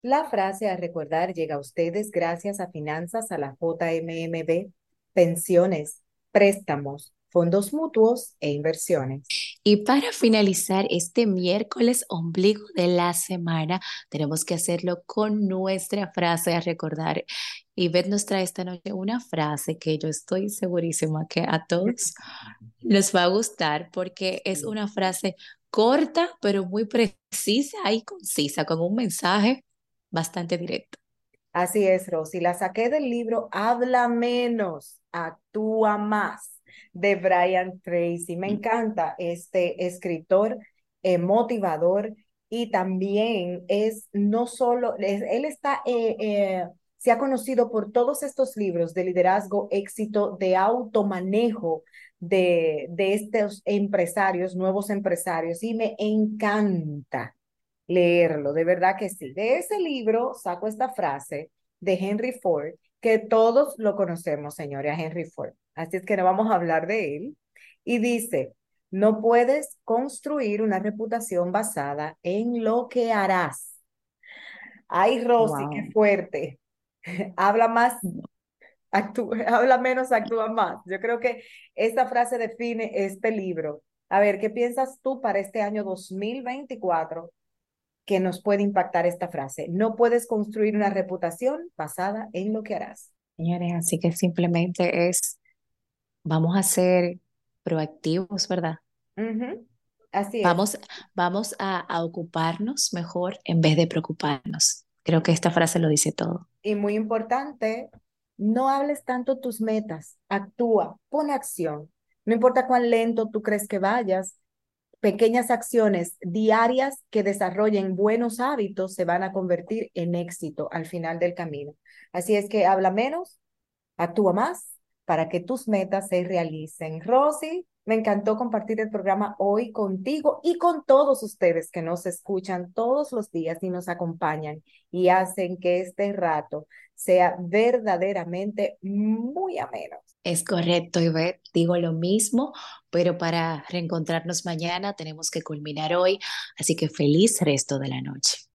La frase a recordar llega a ustedes gracias a Finanzas a la JMMB, pensiones, préstamos, fondos mutuos e inversiones. Y para finalizar este miércoles ombligo de la semana, tenemos que hacerlo con nuestra frase a recordar. Y Beth nos trae esta noche una frase que yo estoy segurísima que a todos les va a gustar porque es Sí. una frase corta, pero muy precisa y concisa, con un mensaje bastante directo. Así es, Rosy. La saqué del libro Habla menos, actúa más, de Brian Tracy. Me encanta este escritor motivador y también es no solo, él está, se ha conocido por todos estos libros de liderazgo, éxito, de automanejo de estos empresarios, nuevos empresarios, y me encanta leerlo, de verdad que sí. De ese libro saco esta frase de Henry Ford, que todos lo conocemos, señores, a Henry Ford. Así es que no vamos a hablar de él. Y dice, no puedes construir una reputación basada en lo que harás. Ay, Rosy, qué Wow. fuerte. Habla más, habla menos, actúa más. Yo creo que esta frase define este libro. A ver, ¿qué piensas tú para este año 2024 que nos puede impactar esta frase? No puedes construir una reputación basada en lo que harás. Señores, así que simplemente vamos a ser proactivos, ¿verdad? Ujú. Así es. Vamos, vamos a ocuparnos mejor en vez de preocuparnos. Creo que esta frase lo dice todo. Y muy importante, no hables tanto tus metas, actúa, pon acción. No importa cuán lento tú crees que vayas, pequeñas acciones diarias que desarrollen buenos hábitos se van a convertir en éxito al final del camino. Así es que habla menos, actúa más para que tus metas se realicen. Rosy, me encantó compartir el programa hoy contigo y con todos ustedes que nos escuchan todos los días y nos acompañan y hacen que este rato sea verdaderamente muy ameno. Es correcto, Ivette, digo lo mismo, pero para reencontrarnos mañana tenemos que culminar hoy, así que feliz resto de la noche.